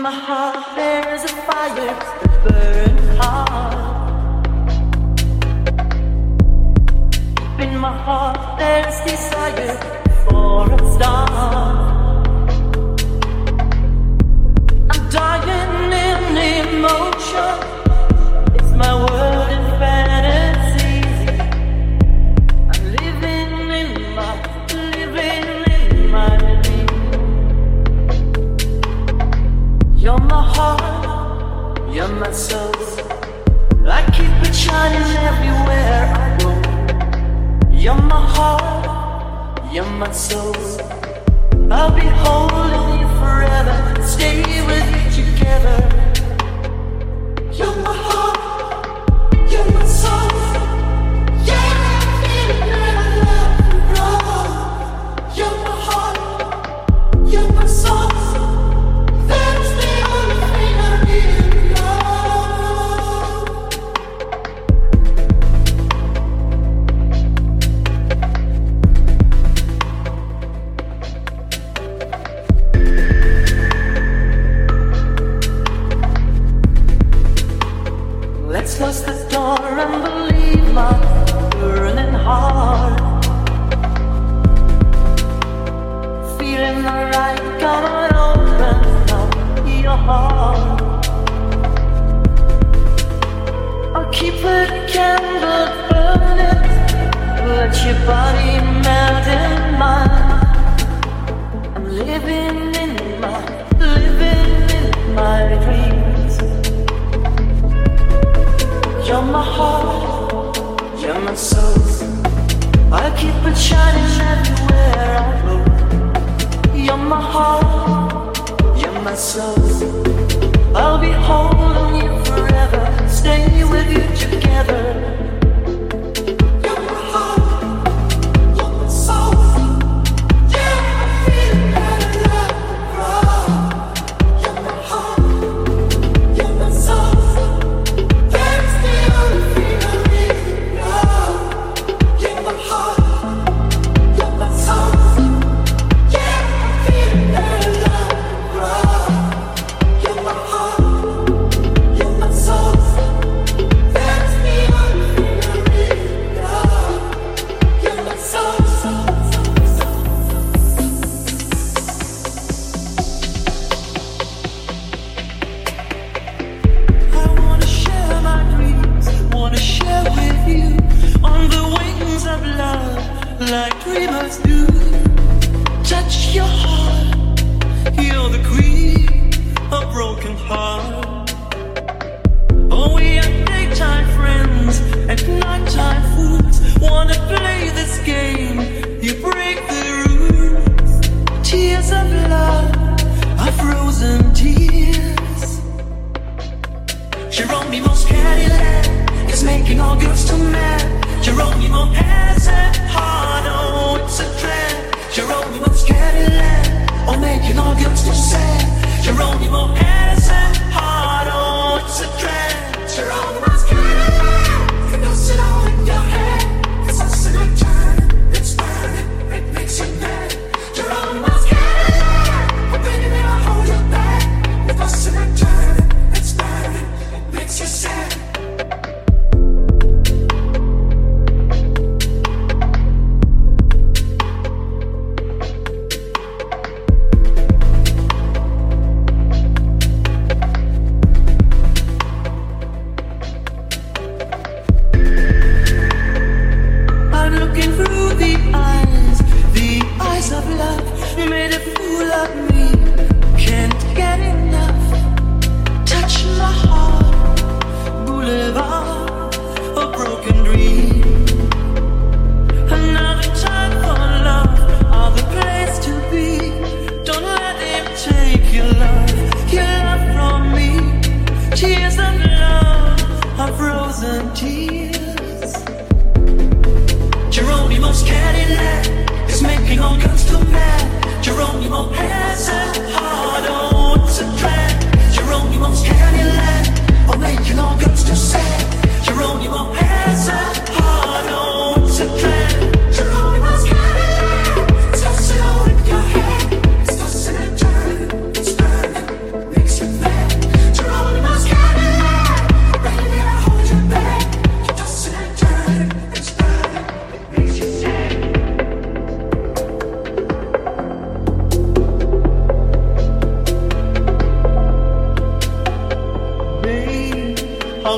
my heart there is a fire that burns hard. In my heart there's desire for a star. I'm dying in emotion. It's my world in fantasy. I'm living in my dream. You're my heart, you're my soul. I keep it shining everywhere I go. You're my heart, you're my soul. I'll be holding you forever, stay with you together. You're my heart, you're my soul. Yeah, I love you. You're my heart, you're my soul. That's the only thing I really Let's close the door and believe my burning heart. Feeling alright, come on, open up your heart. I'll keep the candle burning, let your body melt in mine. I'm living in my dreams. You're my heart, you're my soul. I keep it shining everywhere I go. You're my heart, you're my soul. I'll be holding you forever, stay with you together. You're my heart, you're my soul. Yeah, I feel that love grow. You're my heart, you're my soul. Like dreamers do, touch your heart. You're the queen of broken heart. Oh, we are daytime friends and nighttime fools. Wanna play this game? You break the rules. Tears of love are frozen tears. Geronimo's Cadillac is making all girls too mad. Geronimo has a heart, oh, it's a trap. Geronimo's Cadillac, oh, making all girls too sad. Geronimo has a heart, oh, it's a trap. Geronimo's Cadillac, you know, sit all in your head. It's us in a turn, it's burning, it makes you mad. Geronimo's Cadillac, oh, baby, I'll hold you back. It's us in a turn, it's burning, it makes you sad.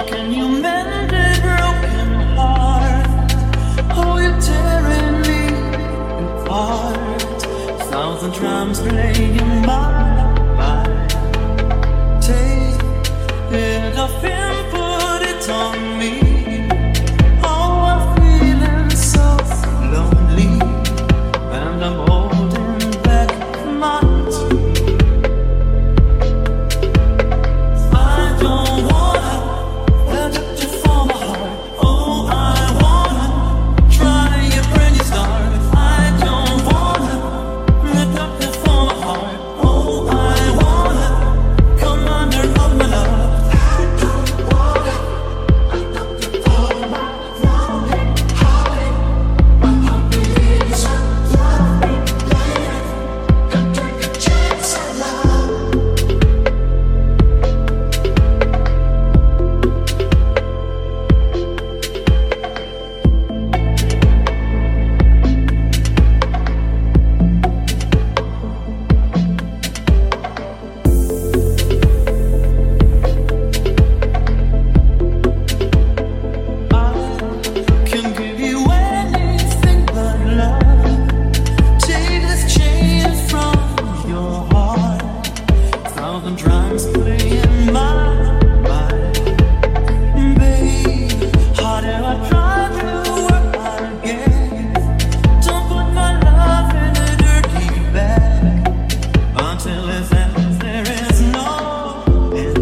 can you mend a broken heart? Oh, you're tearing me apart. Thousand drums playing my mind. Take it off and put it on me. Oh, I'm feeling so lonely, and I'm holding back my tears. I don't wanna let you for my heart. Oh, I wanna try a brand new start. I don't wanna let you for my heart. Oh, I wanna come under of my love. I don't wanna let you for my heart. My heart believes I love me, baby. Don't take a chance at love. I can give you anything but love. Take this chain from your heart. Thousand drums playing my mind. Babe, harder I try to work again. Don't put my love in a dirty bag. Until it ends, there is no end.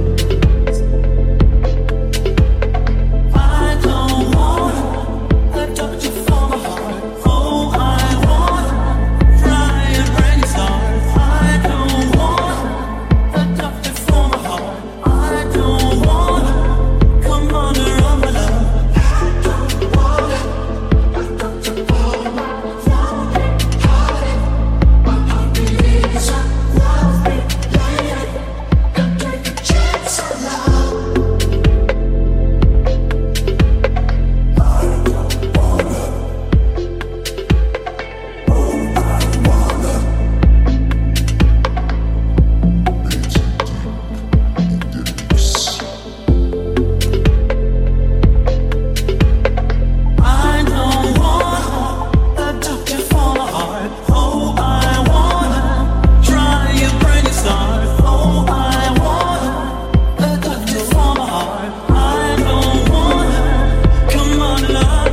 I don't wanna adopt you for my heart. Oh, I wanna try a brand new start. I don't wanna adopt you for my heart. I don't wanna come under of my love. I don't wanna adopt you for my heart. My heart believes I love me, baby. Don't take a chance at love. I don't wanna adopt you for my heart. Oh, I wanna try a brand new start. Oh, I wanna adopt you for my heart. I don't wanna come on love.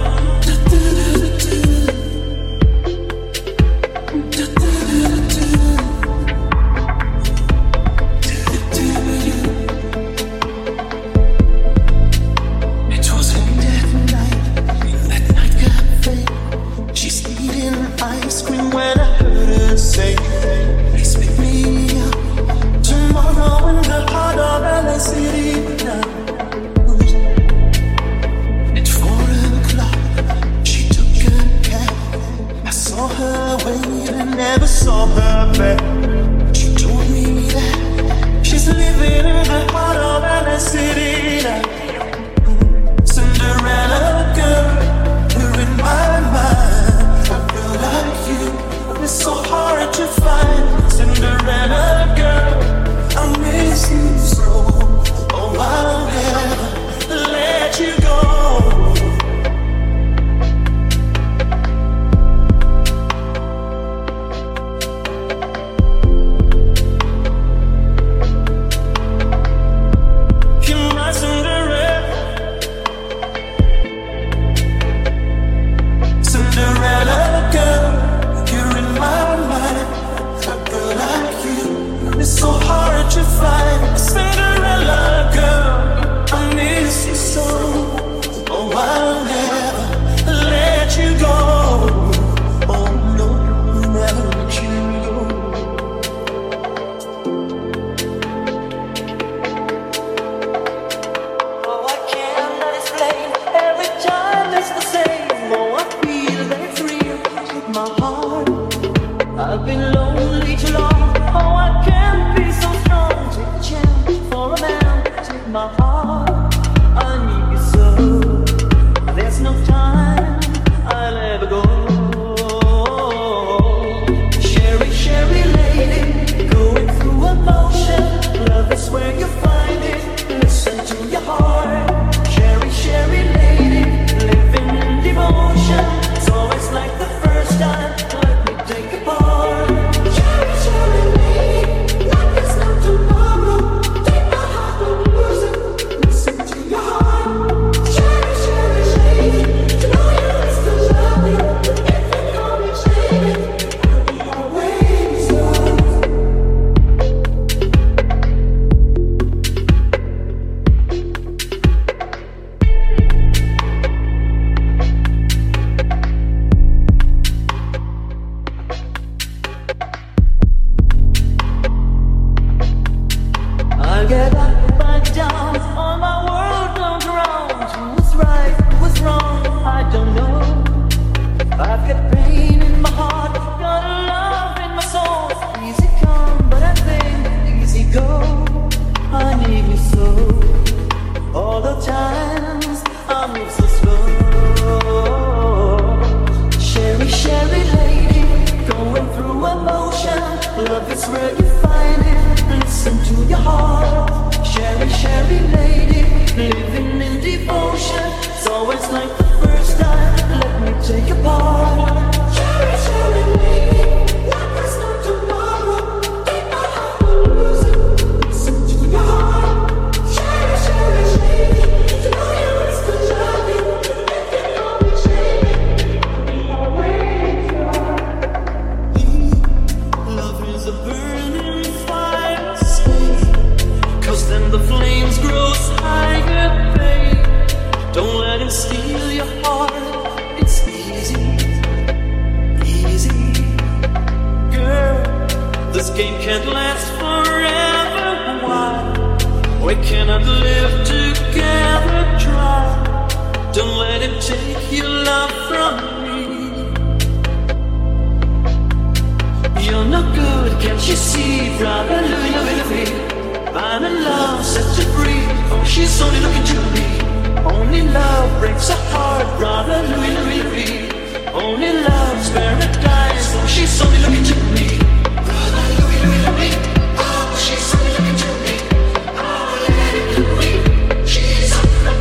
It was a dead night. That night cafe. She's eating ice cream when I heard her say, "Please pick me up tomorrow in the heart of LA City now." At 4 o'clock, she took a cab. I saw her waiting, never saw her back. She told me that she's living in the heart of LA City now. Cinderella girl, you're in my mind. A girl like you is so hard to find. Cinderella girl, I miss you so. Oh, I'll never let you go. I've got pain in my heart, got love in my soul. Easy come, but I think easy go. I need you so. All the times I move so slow. Sherry, Sherry lady, going through emotion. Love is where you find it. Listen to your heart. Sherry, Sherry lady, living in devotion. It's always like the first time. Let me take a part. Sherry, Sherry lady, like there's no tomorrow. Take my heart, lose it. Listen to your heart. Sherry, Sherry lady, to know you is to love you. If you know me, Sherry, always love is a burning fire. Cause then the flames grow higher, babe. Don't let him steal your heart. It's easy, easy. Girl, this game can't last forever. Why? We cannot live together. Try. Don't let him take your love from me. You're no good, can't you see? Brother Louis, I'm in love, set you free. Oh, she's only looking to me. Only love breaks a heart, brother Louis. Only love's paradise. Oh, she's only looking to me. Brother Louis. Oh, she's only looking to me. Oh, Lady Louis, she's on the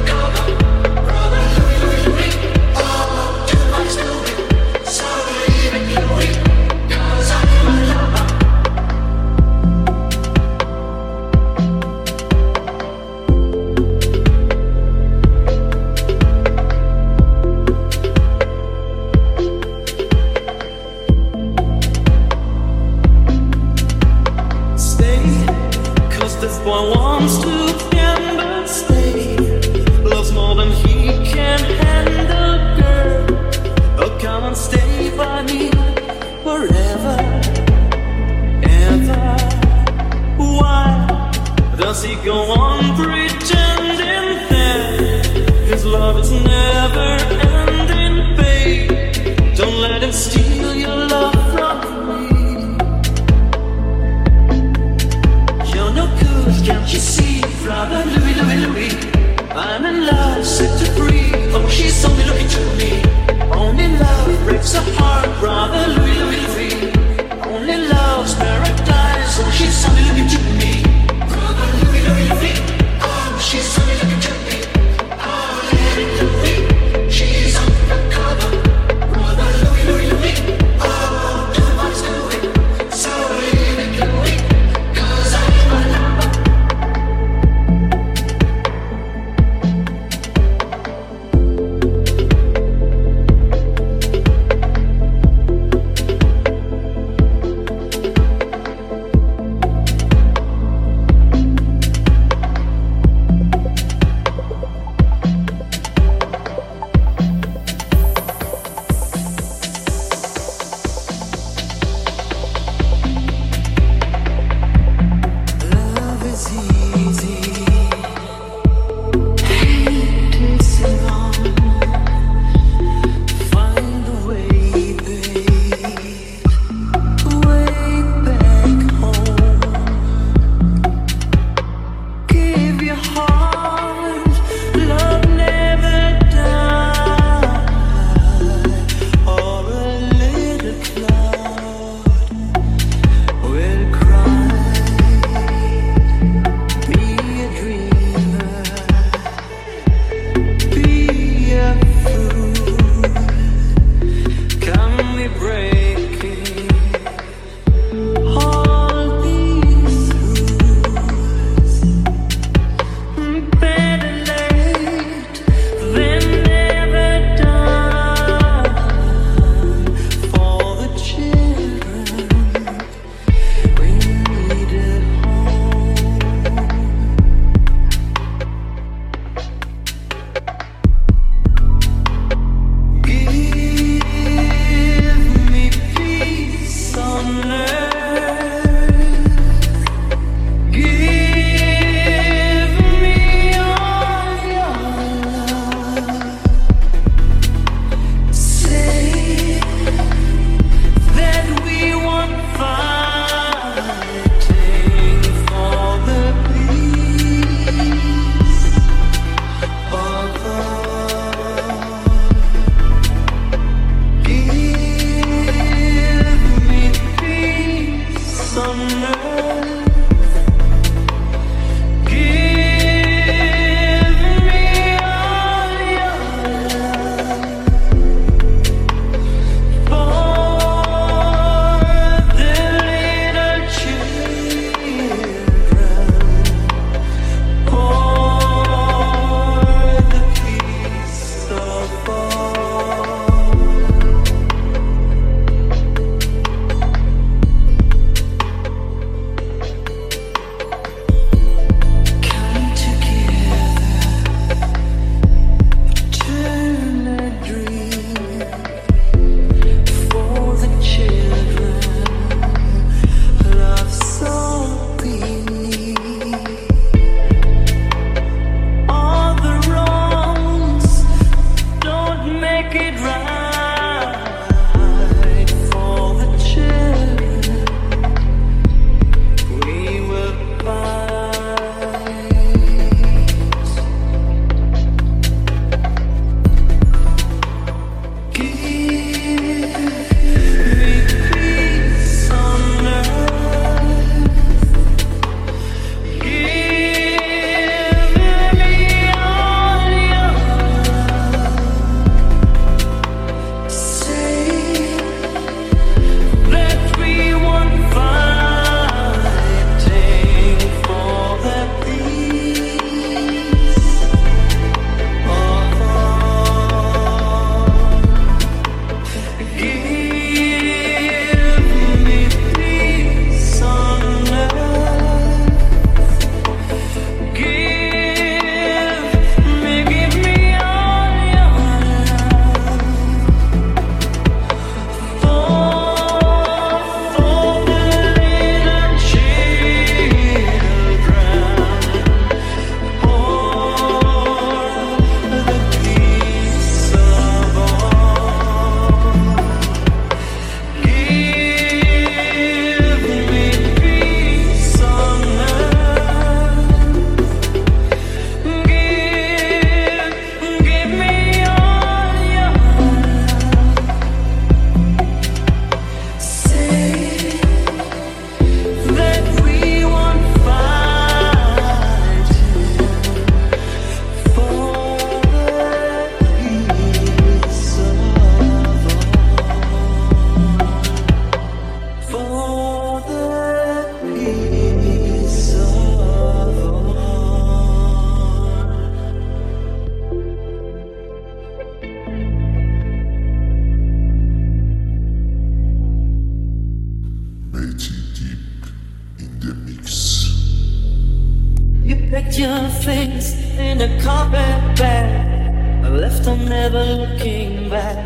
Your face in a carpet bag, left on never looking back.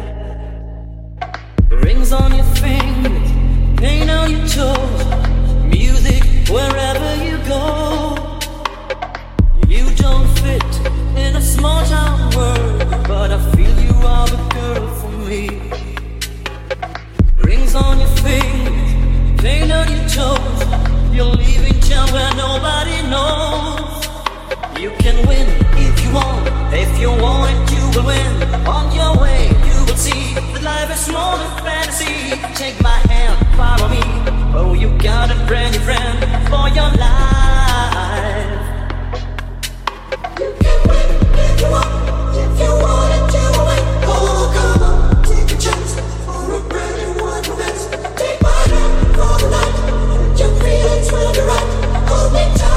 Rings on your fingers, paint on your toes, music wherever you go. You don't fit in a small town world, but I feel you are the girl for me. Rings on your fingers, paint on your toes, you're leaving town where nobody knows. You can win if you want, if you want it you will win. On your way you will see that life is more than fantasy. Take my hand, follow me, oh you got a brand new friend for your life. You can win if you want it you will win. Oh come on, take a chance for a brand new one romance. Take my hand for the night, your feelings will be right. Hold me tight.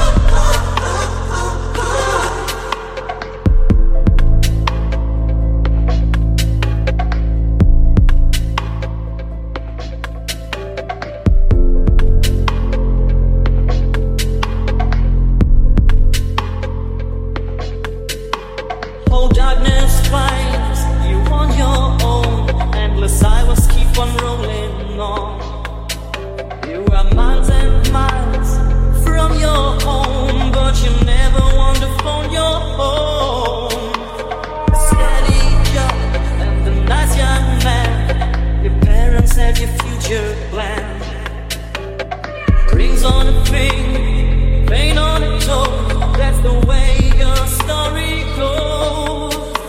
Paint on a toe, that's the way your story goes.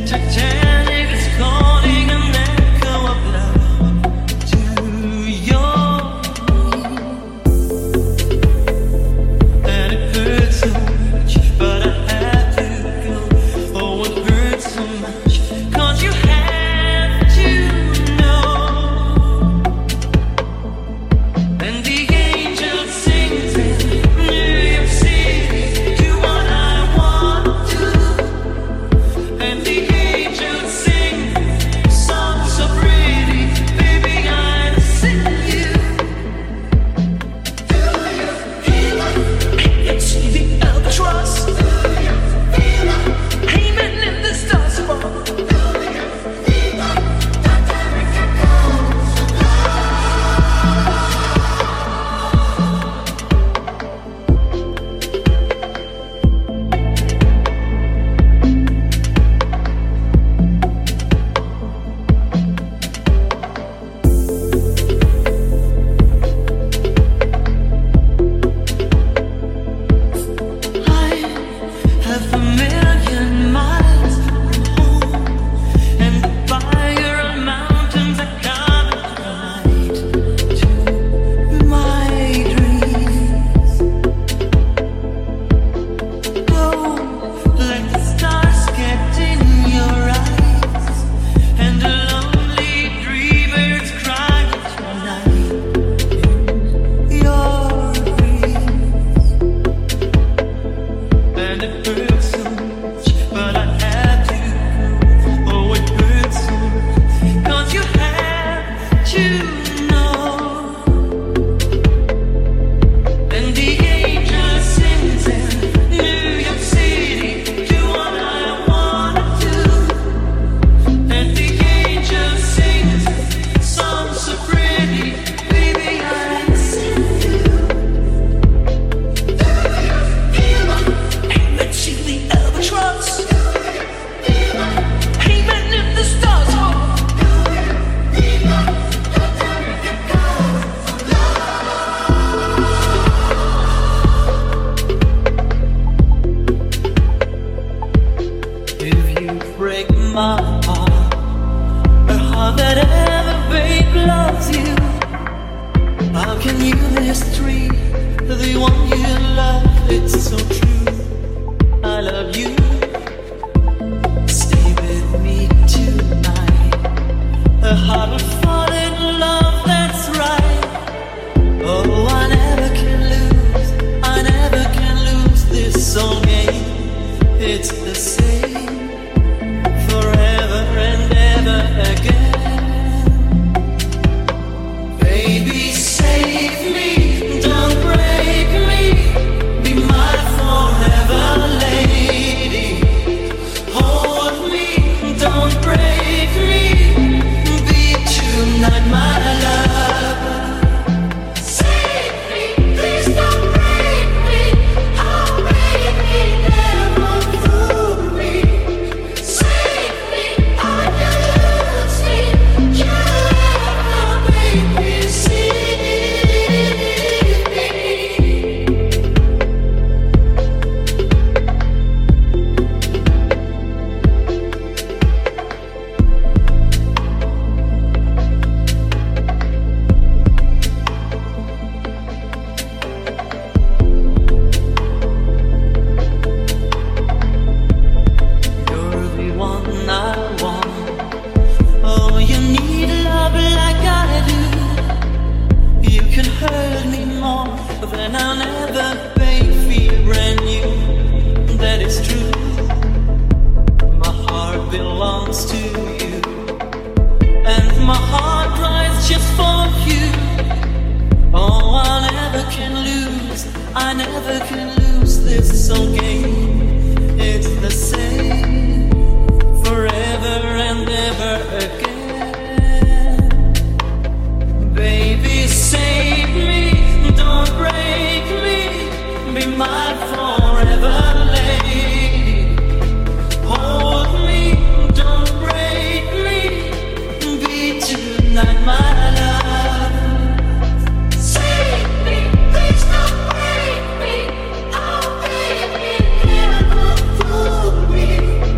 Me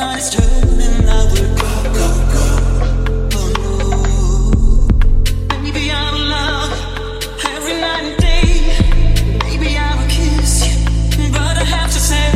night is turning, I will go, go, go. Oh no. Maybe I will love every night and day. Maybe I will kiss you, but I have to say,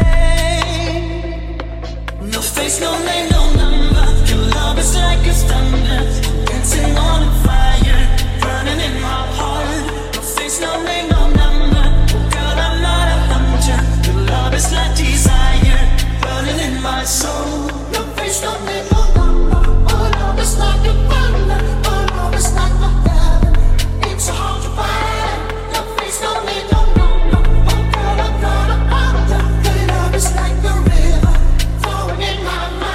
no face, no name, no number. Your love is like a thunder, dancing on a fire, burning in my heart. No face, no name, no number. Oh girl, I'm not a hunter. Your love is like desire, burning in my soul. No face, no name, no number. Oh love is like a thunder. Oh love is like a heaven. It's so hard to find. No face, no name, no number. Oh girl, I'm not a hunter. Your love is like a river flowing in my mind.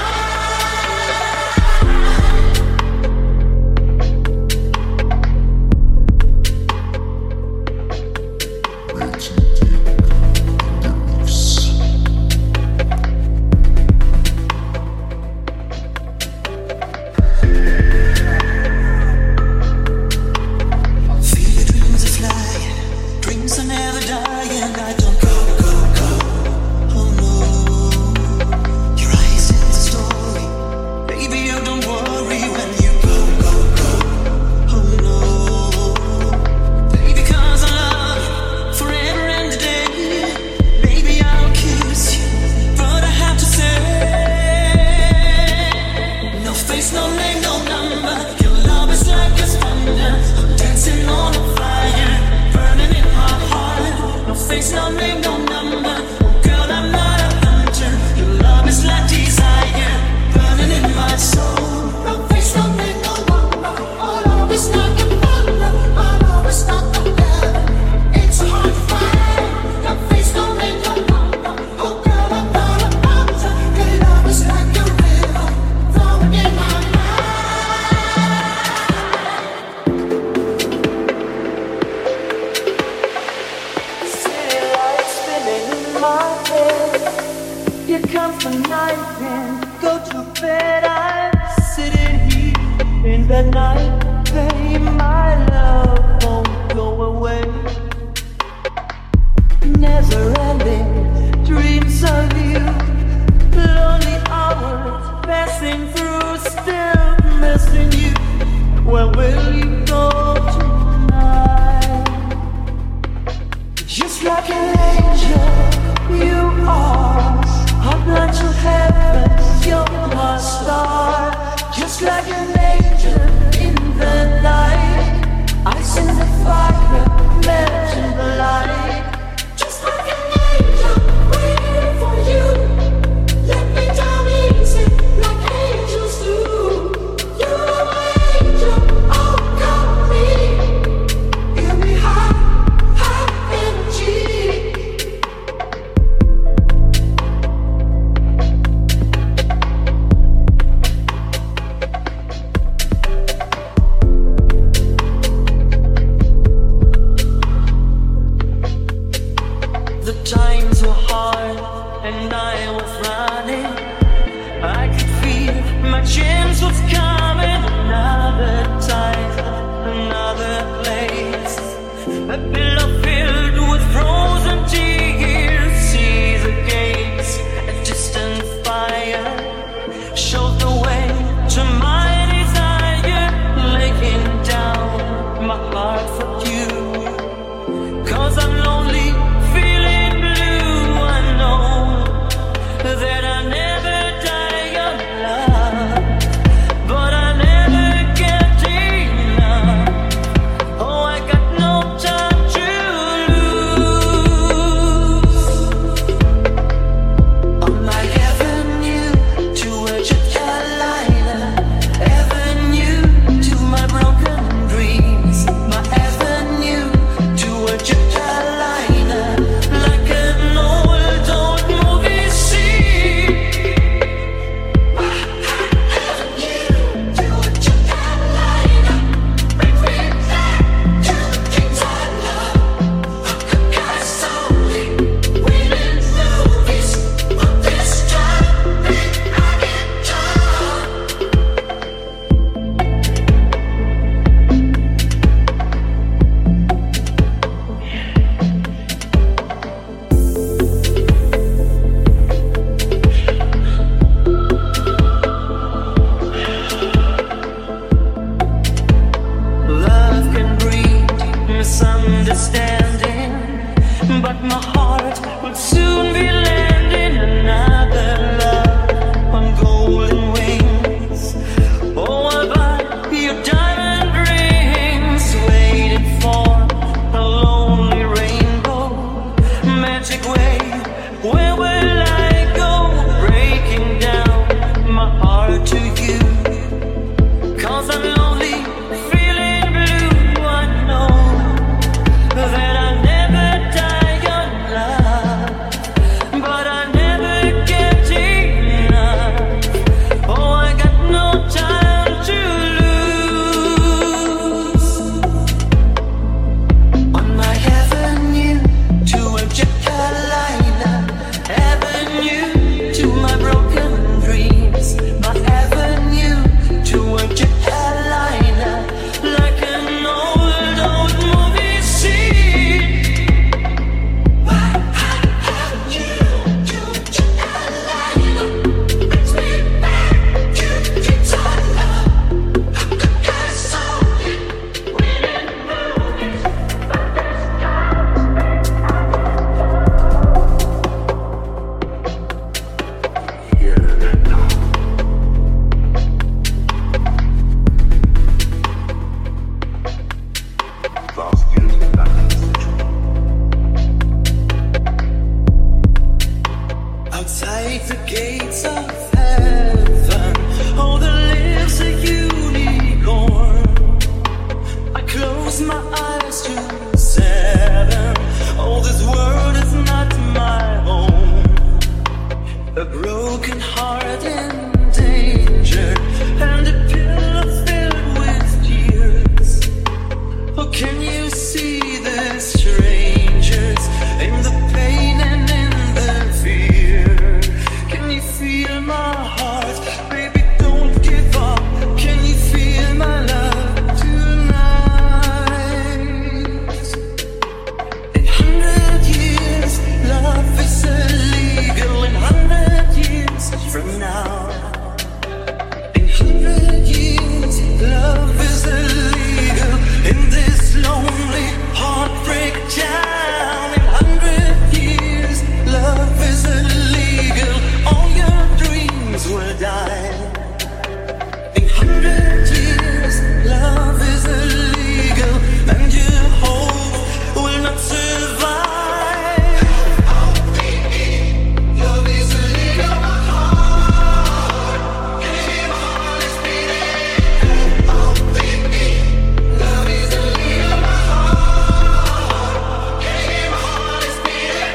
gates of heaven. Oh, there lives a unicorn. I close my eyes to 7. Oh, this world is not my home. A broken heart in danger, and a pillow filled with tears. Oh, can you see the strangers in the pain and in the fear? Can you feel my heart? Baby, don't give up. Can you feel my love tonight? In 100 years, love is illegal. In 100 years from now, in 100 years, love is illegal. In this lonely heartbreak town, in 100 years, love is illegal. All your dreams will die. In 100 years, love is illegal, and your hope will not survive. Love is illegal, my heart, and my heart is beating. Oh, baby, love is illegal, my heart, and my heart is beating.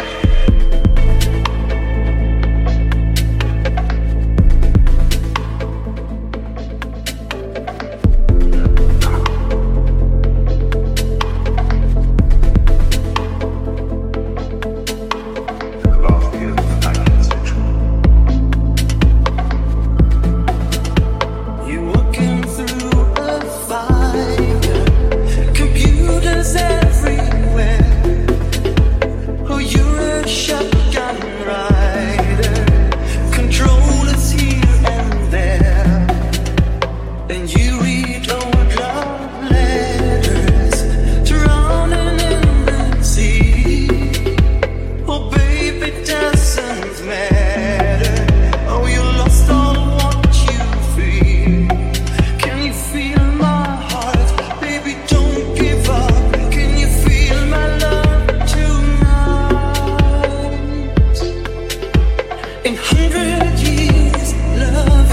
You're walking through a fire, computers everywhere. Oh, you're a shotgun rider, controllers here and there. And you read old love letters, drowning in the sea. Oh, baby, it doesn't matter. Oh, you lost all what you feel. Can you feel my heart? Baby, don't give up. Can you feel my love tonight? In 100 years, love